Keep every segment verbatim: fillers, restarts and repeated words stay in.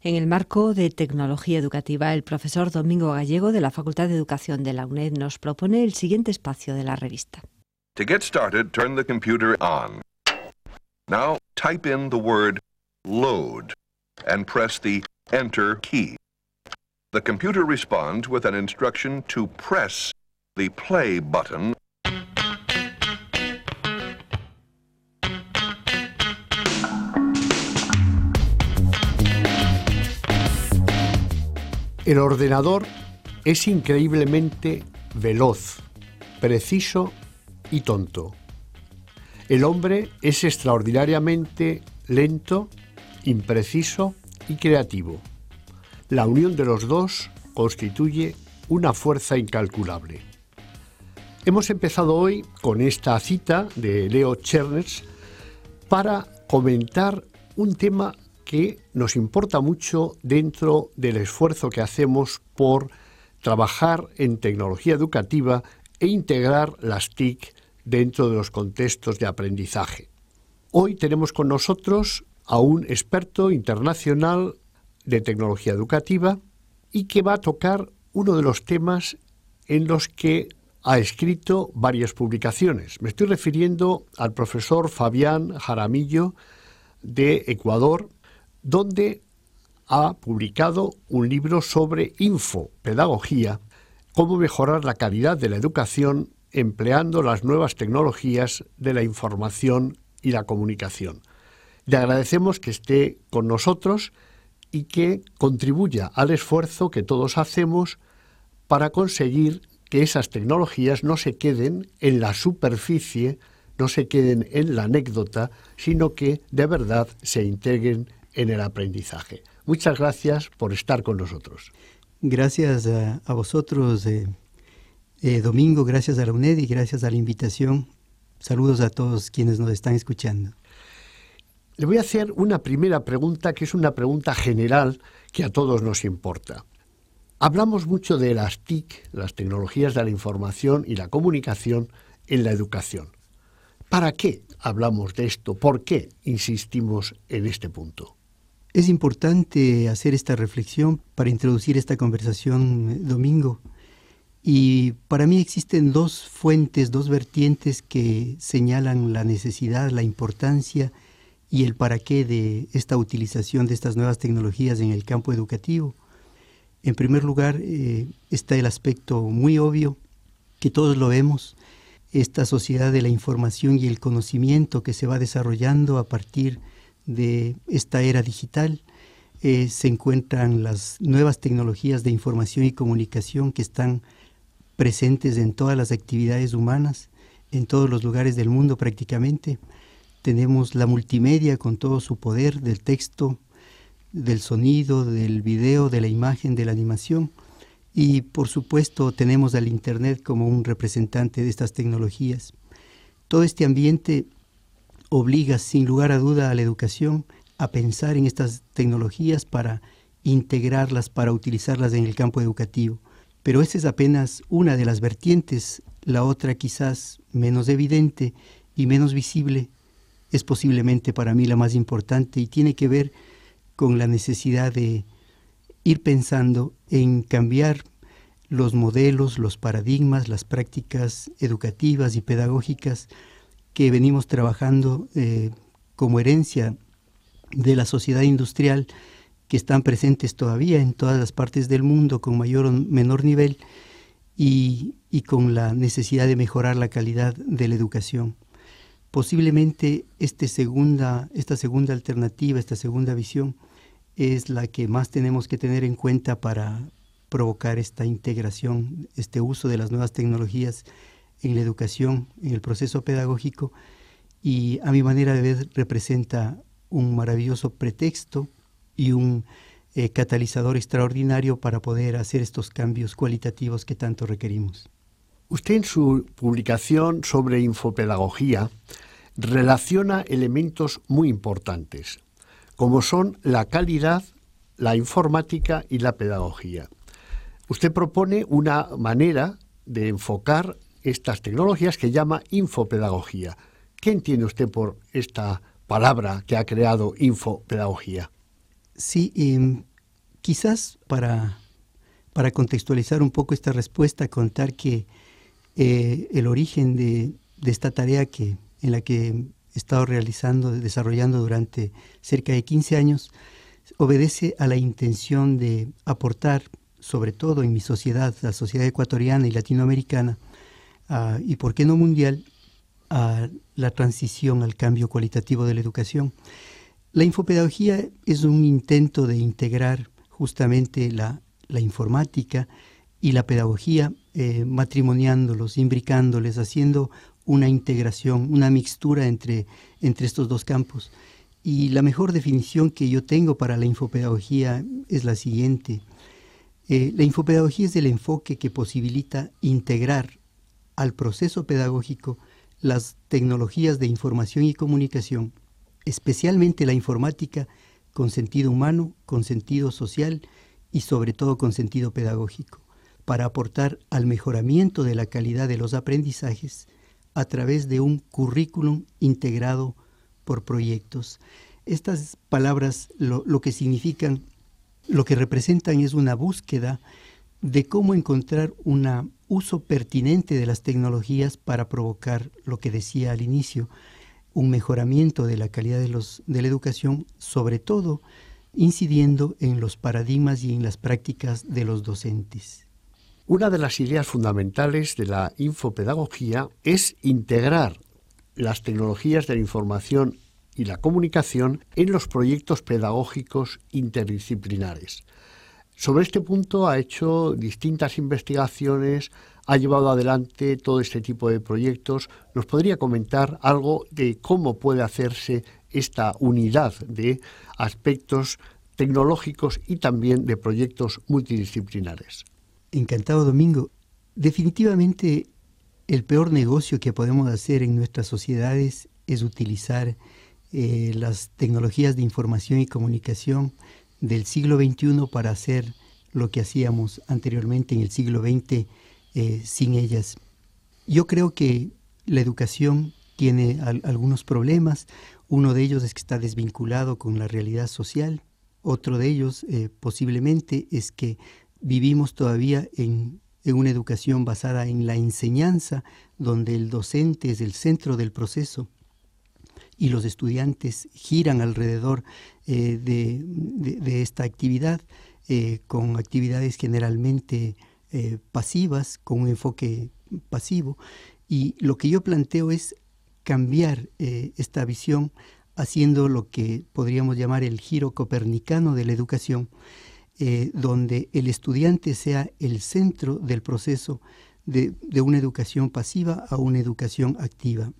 En el marco de tecnología educativa, el profesor Domingo Gallego de la Facultad de Educación de la UNED nos propone el siguiente espacio de la revista. To get started, turn the computer on. Now type in the word load and press the enter key. The computer responds with an instruction to press the play button. El ordenador es increíblemente veloz, preciso y tonto. El hombre es extraordinariamente lento, impreciso y creativo. La unión de los dos constituye una fuerza incalculable. Hemos empezado hoy con esta cita de Leo Tscherners para comentar un tema que nos importa mucho dentro del esfuerzo que hacemos por trabajar en tecnología educativa e integrar las T I C dentro de los contextos de aprendizaje. Hoy tenemos con nosotros a un experto internacional de tecnología educativa y que va a tocar uno de los temas en los que ha escrito varias publicaciones. Me estoy refiriendo al profesor Fabián Jaramillo de Ecuador, donde ha publicado un libro sobre infopedagogía, cómo mejorar la calidad de la educación empleando las nuevas tecnologías de la información y la comunicación. Le agradecemos que esté con nosotros y que contribuya al esfuerzo que todos hacemos para conseguir que esas tecnologías no se queden en la superficie, no se queden en la anécdota, sino que de verdad se integren en el aprendizaje. Muchas gracias por estar con nosotros. Gracias a, a vosotros, eh, eh, Domingo, gracias a la UNED y gracias a la invitación. Saludos a todos quienes nos están escuchando. Le voy a hacer una primera pregunta, que es una pregunta general que a todos nos importa. Hablamos mucho de las T I C, las tecnologías de la información y la comunicación en la educación. ¿Para qué hablamos de esto? ¿Por qué insistimos en este punto? Es importante hacer esta reflexión para introducir esta conversación, Domingo. Y para mí existen dos fuentes, dos vertientes que señalan la necesidad, la importancia y el para qué de esta utilización de estas nuevas tecnologías en el campo educativo. En primer lugar, eh, está el aspecto muy obvio, que todos lo vemos, esta sociedad de la información y el conocimiento que se va desarrollando a partir de esta era digital. Eh, se encuentran las nuevas tecnologías de información y comunicación que están presentes en todas las actividades humanas, en todos los lugares del mundo prácticamente. Tenemos la multimedia con todo su poder del texto, del sonido, del video, de la imagen, de la animación. Y por supuesto tenemos al Internet como un representante de estas tecnologías. Todo este ambiente obliga sin lugar a duda a la educación a pensar en estas tecnologías para integrarlas, para utilizarlas en el campo educativo. Pero esa es apenas una de las vertientes. La otra, quizás menos evidente y menos visible, es posiblemente para mí la más importante y tiene que ver con la necesidad de ir pensando en cambiar los modelos, los paradigmas, las prácticas educativas y pedagógicas que venimos trabajando eh, como herencia de la sociedad industrial, que están presentes todavía en todas las partes del mundo con mayor o menor nivel y, y con la necesidad de mejorar la calidad de la educación. Posiblemente este segunda, esta segunda alternativa, esta segunda visión, es la que más tenemos que tener en cuenta para provocar esta integración, este uso de las nuevas tecnologías en la educación, en el proceso pedagógico, y a mi manera de ver representa un maravilloso pretexto y un eh, catalizador extraordinario para poder hacer estos cambios cualitativos que tanto requerimos. Usted en su publicación sobre infopedagogía relaciona elementos muy importantes, como son la calidad, la informática y la pedagogía. Usted propone una manera de enfocar estas tecnologías que llama infopedagogía. ¿Qué entiende usted por esta palabra que ha creado infopedagogía? Sí, eh, quizás para, para contextualizar un poco esta respuesta, contar que eh, el origen de, de esta tarea que, en la que he estado realizando, desarrollando durante cerca de quince años, obedece a la intención de aportar, sobre todo en mi sociedad, la sociedad ecuatoriana y latinoamericana, uh, y por qué no mundial, a la transición al cambio cualitativo de la educación. La infopedagogía es un intento de integrar justamente la, la informática y la pedagogía, eh, matrimoniándolos, imbricándoles, haciendo una integración, una mixtura entre, entre estos dos campos. Y la mejor definición que yo tengo para la infopedagogía es la siguiente. Eh, la infopedagogía es el enfoque que posibilita integrar al proceso pedagógico las tecnologías de información y comunicación, especialmente la informática, con sentido humano, con sentido social y sobre todo con sentido pedagógico, para aportar al mejoramiento de la calidad de los aprendizajes a través de un currículum integrado por proyectos. Estas palabras lo, lo que significan, lo que representan es una búsqueda de cómo encontrar un uso pertinente de las tecnologías para provocar lo que decía al inicio, un mejoramiento de la calidad de, los, de la educación, sobre todo incidiendo en los paradigmas y en las prácticas de los docentes. Una de las ideas fundamentales de la infopedagogía es integrar las tecnologías de la información y la comunicación en los proyectos pedagógicos interdisciplinares. Sobre este punto ha hecho distintas investigaciones, ha llevado adelante todo este tipo de proyectos. ¿Nos podría comentar algo de cómo puede hacerse esta unidad de aspectos tecnológicos y también de proyectos multidisciplinares? Encantado, Domingo. Definitivamente el peor negocio que podemos hacer en nuestras sociedades es utilizar eh, las tecnologías de información y comunicación del siglo veintiuno para hacer lo que hacíamos anteriormente en el siglo veinte eh, sin ellas. Yo creo que la educación tiene al, algunos problemas. Uno de ellos es que está desvinculado con la realidad social. Otro de ellos eh, posiblemente es que vivimos todavía en, en una educación basada en la enseñanza, donde el docente es el centro del proceso y los estudiantes giran alrededor eh, de, de, de esta actividad, eh, con actividades generalmente eh, pasivas, con un enfoque pasivo. Y lo que yo planteo es cambiar eh, esta visión, haciendo lo que podríamos llamar el giro copernicano de la educación, eh, donde el estudiante sea el centro del proceso de, de una educación pasiva a una educación activa.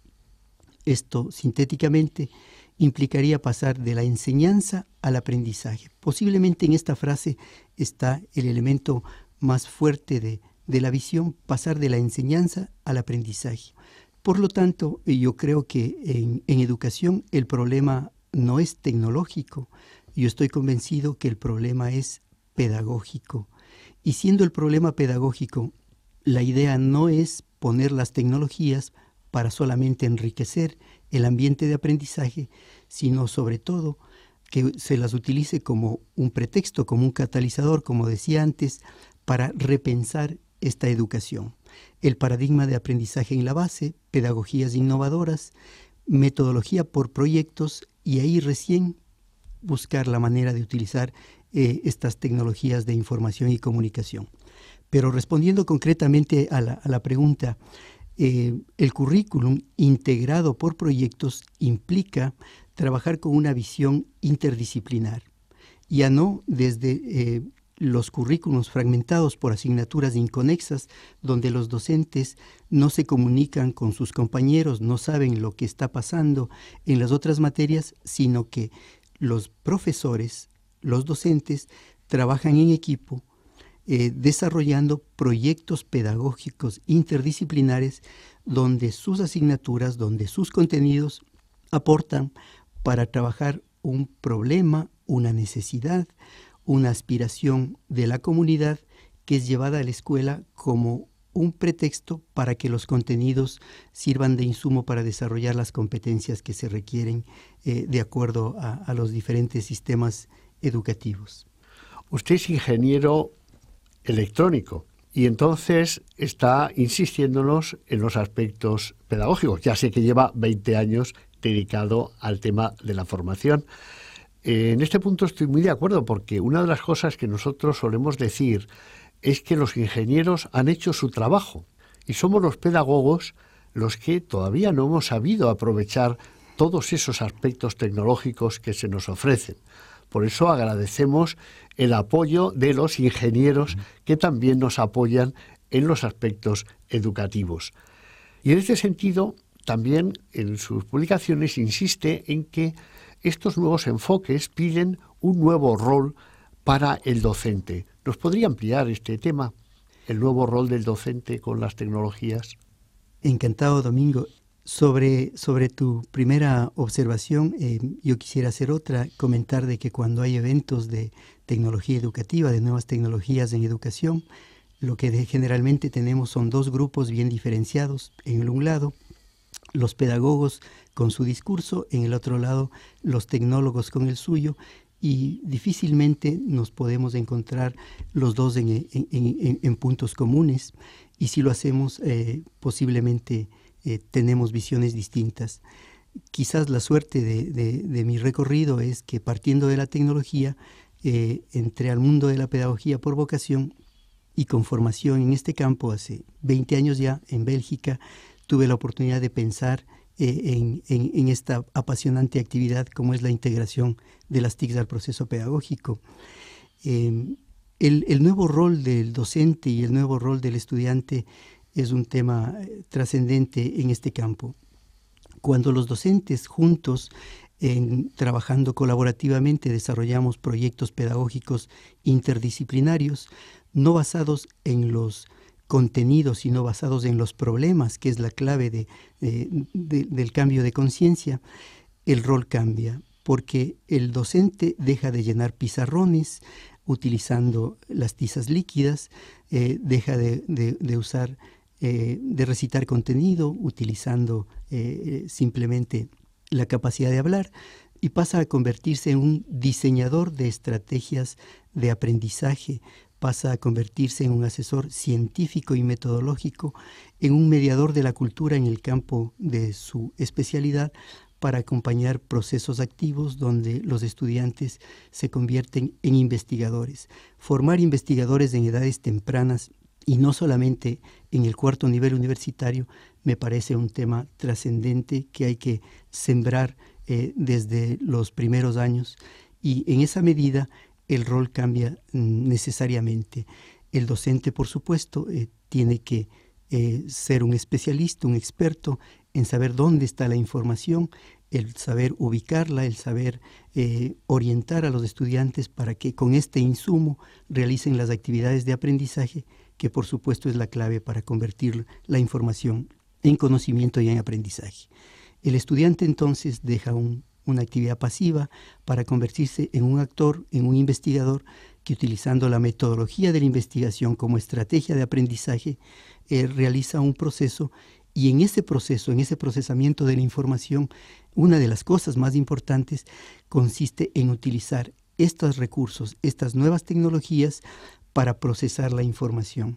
Esto, sintéticamente, implicaría pasar de la enseñanza al aprendizaje. Posiblemente en esta frase está el elemento más fuerte de, de la visión, pasar de la enseñanza al aprendizaje. Por lo tanto, yo creo que en, en educación el problema no es tecnológico. Yo estoy convencido que el problema es pedagógico. Y siendo el problema pedagógico, la idea no es poner las tecnologías para solamente enriquecer el ambiente de aprendizaje, sino sobre todo que se las utilice como un pretexto, como un catalizador, como decía antes, para repensar esta educación. El paradigma de aprendizaje en la base, pedagogías innovadoras, metodología por proyectos, y ahí recién buscar la manera de utilizar eh, estas tecnologías de información y comunicación. Pero respondiendo concretamente a la, a la pregunta, Eh, el currículum integrado por proyectos implica trabajar con una visión interdisciplinar, ya no desde eh, los currículums fragmentados por asignaturas inconexas, donde los docentes no se comunican con sus compañeros, no saben lo que está pasando en las otras materias, sino que los profesores, los docentes, trabajan en equipo, Eh, desarrollando proyectos pedagógicos interdisciplinares donde sus asignaturas, donde sus contenidos aportan para trabajar un problema, una necesidad, una aspiración de la comunidad que es llevada a la escuela como un pretexto para que los contenidos sirvan de insumo para desarrollar las competencias que se requieren eh, de acuerdo a, a los diferentes sistemas educativos. Usted es ingeniero electrónico y entonces está insistiéndonos en los aspectos pedagógicos. Ya sé que lleva veinte años dedicado al tema de la formación. Eh, en este punto estoy muy de acuerdo, porque una de las cosas que nosotros solemos decir es que los ingenieros han hecho su trabajo y somos los pedagogos los que todavía no hemos sabido aprovechar todos esos aspectos tecnológicos que se nos ofrecen. Por eso agradecemos el apoyo de los ingenieros que también nos apoyan en los aspectos educativos. Y en este sentido, también en sus publicaciones insiste en que estos nuevos enfoques piden un nuevo rol para el docente. ¿Nos podría ampliar este tema, el nuevo rol del docente con las tecnologías? Encantado, Domingo. Sobre, sobre tu primera observación, eh, yo quisiera hacer otra, comentar de que cuando hay eventos de tecnología educativa, de nuevas tecnologías en educación, lo que de, generalmente tenemos son dos grupos bien diferenciados. En un lado, los pedagogos con su discurso, en el otro lado, los tecnólogos con el suyo, y difícilmente nos podemos encontrar los dos en, en, en, en puntos comunes, y si lo hacemos, eh, posiblemente Eh, tenemos visiones distintas. Quizás la suerte de, de, de mi recorrido es que, partiendo de la tecnología, eh, entré al mundo de la pedagogía por vocación y con formación en este campo hace veinte años ya en Bélgica. Tuve la oportunidad de pensar eh, en, en, en esta apasionante actividad como es la integración de las T I Cs al proceso pedagógico. Eh, el, el nuevo rol del docente y el nuevo rol del estudiante es un tema trascendente en este campo. Cuando los docentes juntos, en, trabajando colaborativamente, desarrollamos proyectos pedagógicos interdisciplinarios, no basados en los contenidos, sino basados en los problemas, que es la clave de, de, de, del cambio de conciencia, el rol cambia, porque el docente deja de llenar pizarrones utilizando las tizas líquidas, eh, deja de, de, de usar Eh, de recitar contenido utilizando eh, simplemente la capacidad de hablar, y pasa a convertirse en un diseñador de estrategias de aprendizaje, pasa a convertirse en un asesor científico y metodológico, en un mediador de la cultura en el campo de su especialidad, para acompañar procesos activos donde los estudiantes se convierten en investigadores. Formar investigadores en edades tempranas y no solamente en el cuarto nivel universitario, me parece un tema trascendente que hay que sembrar eh, desde los primeros años, y en esa medida el rol cambia mm, necesariamente. El docente, por supuesto, eh, tiene que eh, ser un especialista, un experto en saber dónde está la información, el saber ubicarla, el saber eh, orientar a los estudiantes para que con este insumo realicen las actividades de aprendizaje, que por supuesto es la clave para convertir la información en conocimiento y en aprendizaje. El estudiante entonces deja un, una actividad pasiva para convertirse en un actor, en un investigador, que utilizando la metodología de la investigación como estrategia de aprendizaje, eh, realiza un proceso, y en ese proceso, en ese procesamiento de la información, una de las cosas más importantes consiste en utilizar estos recursos, estas nuevas tecnologías, para procesar la información.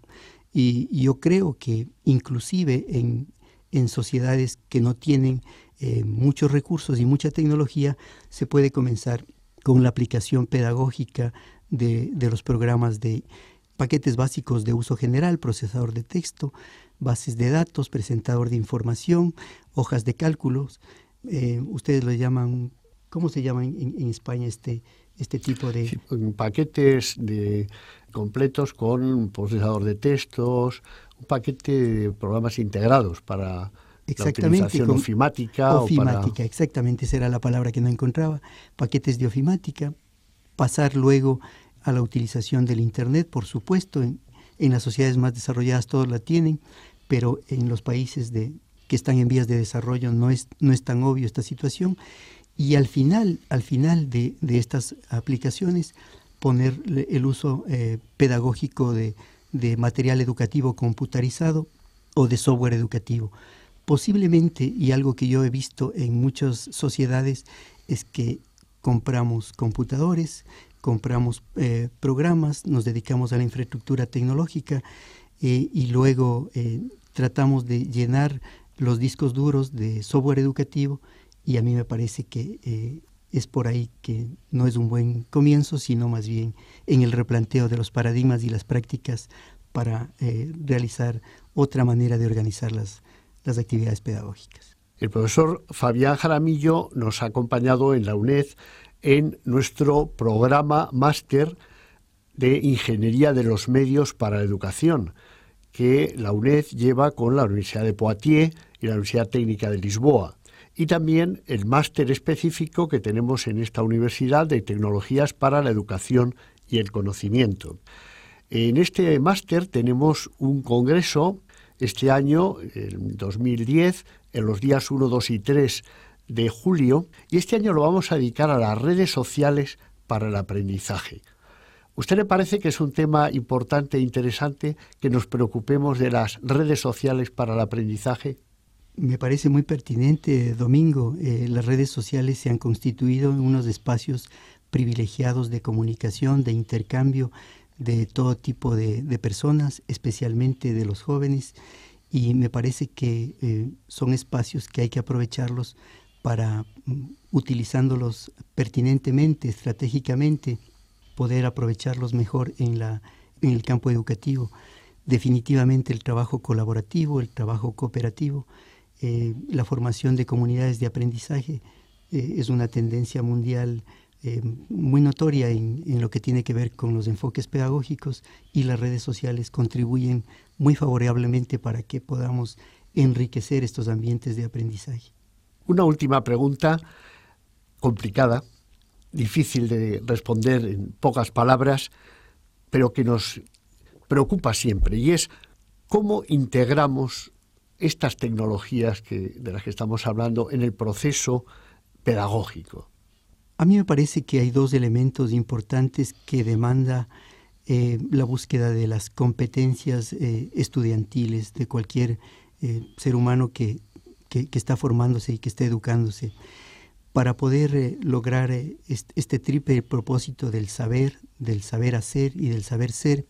Y yo creo que inclusive en, en sociedades que no tienen eh, muchos recursos y mucha tecnología, se puede comenzar con la aplicación pedagógica de, de los programas de paquetes básicos de uso general, procesador de texto, bases de datos, presentador de información, hojas de cálculos. Eh, ustedes lo llaman, ¿cómo se llama en, en España este, este tipo de...? Sí, paquetes de completos con procesador de textos, un paquete de programas integrados para la utilización ofimática. Ofimática, o para... exactamente, esa era la palabra que no encontraba. Paquetes de ofimática, pasar luego a la utilización del Internet, por supuesto. En, en las sociedades más desarrolladas todos la tienen, pero en los países de, que están en vías de desarrollo no es, no es tan obvio esta situación. Y al final, al final de, de estas aplicaciones, poner el uso eh, pedagógico de, de material educativo computarizado o de software educativo. Posiblemente, y algo que yo he visto en muchas sociedades, es que compramos computadores, compramos eh, programas, nos dedicamos a la infraestructura tecnológica eh, y luego eh, tratamos de llenar los discos duros de software educativo, y a mí me parece que eh, es por ahí que no es un buen comienzo, sino más bien en el replanteo de los paradigmas y las prácticas para eh, realizar otra manera de organizar las, las actividades pedagógicas. El profesor Fabián Jaramillo nos ha acompañado en la UNED en nuestro programa máster de Ingeniería de los Medios para la Educación, que la UNED lleva con la Universidad de Poitiers y la Universidad Técnica de Lisboa, y también el máster específico que tenemos en esta universidad de Tecnologías para la Educación y el Conocimiento. En este máster tenemos un congreso este año, en dos mil diez, en los días uno, dos y tres de julio, y este año lo vamos a dedicar a las redes sociales para el aprendizaje. ¿Usted le parece que es un tema importante e interesante que nos preocupemos de las redes sociales para el aprendizaje? Me parece muy pertinente, Domingo. Eh, las redes sociales se han constituido en unos espacios privilegiados de comunicación, de intercambio de todo tipo de, de personas, especialmente de los jóvenes, y me parece que eh, son espacios que hay que aprovecharlos para, utilizándolos pertinentemente, estratégicamente, poder aprovecharlos mejor en, la, en el campo educativo. Definitivamente el trabajo colaborativo, el trabajo cooperativo, eh, la formación de comunidades de aprendizaje eh, es una tendencia mundial eh, muy notoria en, en lo que tiene que ver con los enfoques pedagógicos, y las redes sociales contribuyen muy favorablemente para que podamos enriquecer estos ambientes de aprendizaje. Una última pregunta complicada, difícil de responder en pocas palabras, pero que nos preocupa siempre, y es cómo integramos estas tecnologías que, de las que estamos hablando en el proceso pedagógico. A mí me parece que hay dos elementos importantes que demanda eh, la búsqueda de las competencias eh, estudiantiles de cualquier eh, ser humano que, que, que está formándose y que está educándose. Para poder eh, lograr eh, este, este triple propósito del saber, del saber hacer y del saber ser,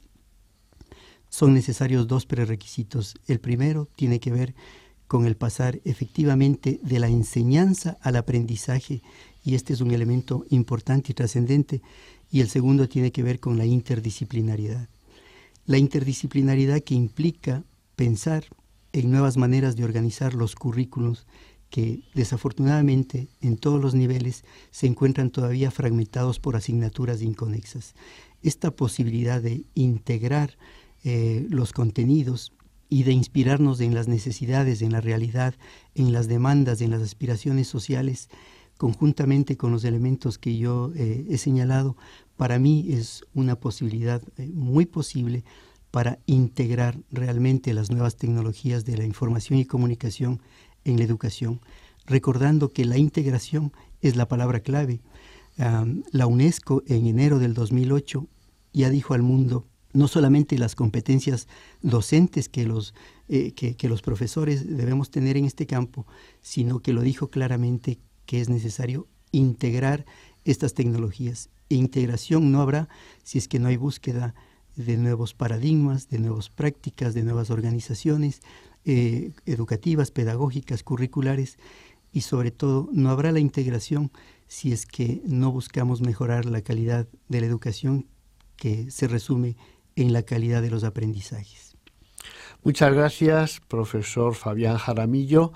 son necesarios dos prerequisitos. El primero tiene que ver con el pasar efectivamente de la enseñanza al aprendizaje, y este es un elemento importante y trascendente, y el segundo tiene que ver con la interdisciplinaridad. La interdisciplinaridad que implica pensar en nuevas maneras de organizar los currículos que desafortunadamente en todos los niveles se encuentran todavía fragmentados por asignaturas inconexas. Esta posibilidad de integrar eh, los contenidos y de inspirarnos en las necesidades, en la realidad, en las demandas, en las aspiraciones sociales, conjuntamente con los elementos que yo eh, he señalado, para mí es una posibilidad eh, muy posible para integrar realmente las nuevas tecnologías de la información y comunicación en la educación, recordando que la integración es la palabra clave. Um, la UNESCO en enero del dos mil ocho ya dijo al mundo no solamente las competencias docentes que los, eh, que, que los profesores debemos tener en este campo, sino que lo dijo claramente que es necesario integrar estas tecnologías. E integración no habrá si es que no hay búsqueda de nuevos paradigmas, de nuevas prácticas, de nuevas organizaciones eh, educativas, pedagógicas, curriculares, y sobre todo no habrá la integración si es que no buscamos mejorar la calidad de la educación, que se resume en la calidad de los aprendizajes. Muchas gracias, profesor Fabián Jaramillo,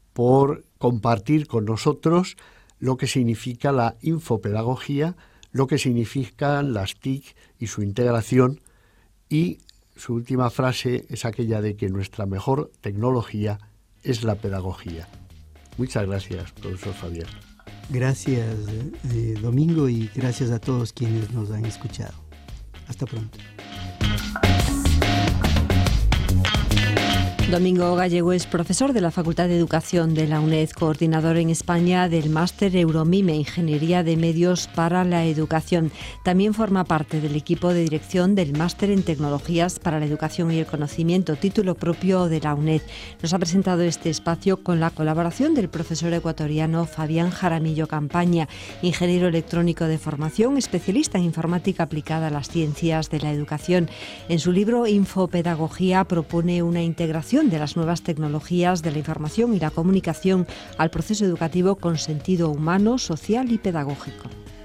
por compartir con nosotros lo que significa la infopedagogía, lo que significan las T I C y su integración, y su última frase es aquella de que nuestra mejor tecnología es la pedagogía. Muchas gracias, profesor Fabián. Gracias, eh, Domingo, y gracias a todos quienes nos han escuchado. Hasta pronto. Domingo Gallego es profesor de la Facultad de Educación de la UNED, coordinador en España del máster Euromime, Ingeniería de Medios para la Educación. También forma parte del equipo de dirección del máster en Tecnologías para la Educación y el Conocimiento, título propio de la UNED. Nos ha presentado este espacio con la colaboración del profesor ecuatoriano Fabián Jaramillo Campaña, ingeniero electrónico de formación, especialista en informática aplicada a las ciencias de la educación. En su libro Infopedagogía propone una integración de las nuevas tecnologías de la información y la comunicación al proceso educativo con sentido humano, social y pedagógico.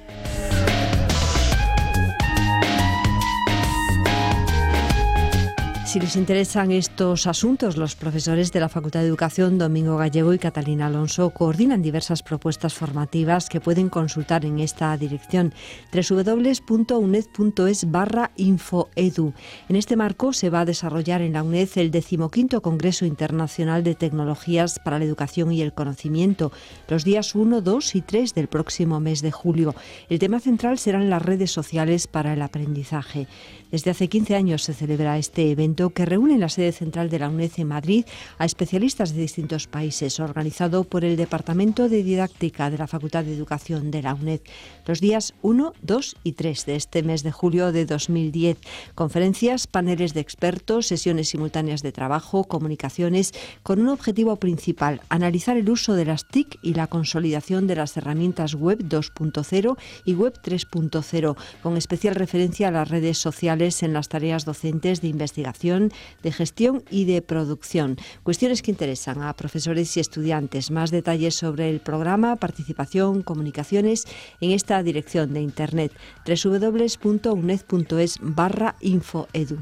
Si les interesan estos asuntos, los profesores de la Facultad de Educación, Domingo Gallego y Catalina Alonso, coordinan diversas propuestas formativas que pueden consultar en esta dirección doble u doble u doble u punto uned punto es barra infoedu. En este marco se va a desarrollar en la UNED el decimoquinto Congreso Internacional de Tecnologías para la Educación y el Conocimiento, los días uno, dos y tres del próximo mes de julio. El tema central serán las redes sociales para el aprendizaje. Desde hace quince años se celebra este evento que reúne en la sede central de la UNED en Madrid a especialistas de distintos países, organizado por el Departamento de Didáctica de la Facultad de Educación de la UNED, los días uno, dos y tres de este mes de julio de dos mil diez. Conferencias, paneles de expertos, sesiones simultáneas de trabajo, comunicaciones, con un objetivo principal: analizar el uso de las T I C y la consolidación de las herramientas web dos punto cero y web tres punto cero, con especial referencia a las redes sociales en las tareas docentes de investigación, de gestión y de producción. Cuestiones que interesan a profesores y estudiantes. Más detalles sobre el programa, participación, comunicaciones en esta dirección de internet doble u doble u doble u punto uned punto es barra infoedu.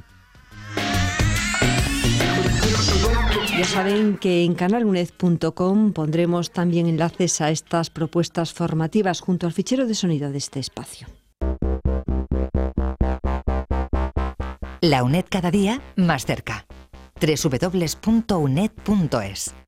Ya saben que en canal uned punto com pondremos también enlaces a estas propuestas formativas junto al fichero de sonido de este espacio. La UNED cada día más cerca. doble u doble u doble u punto uned punto es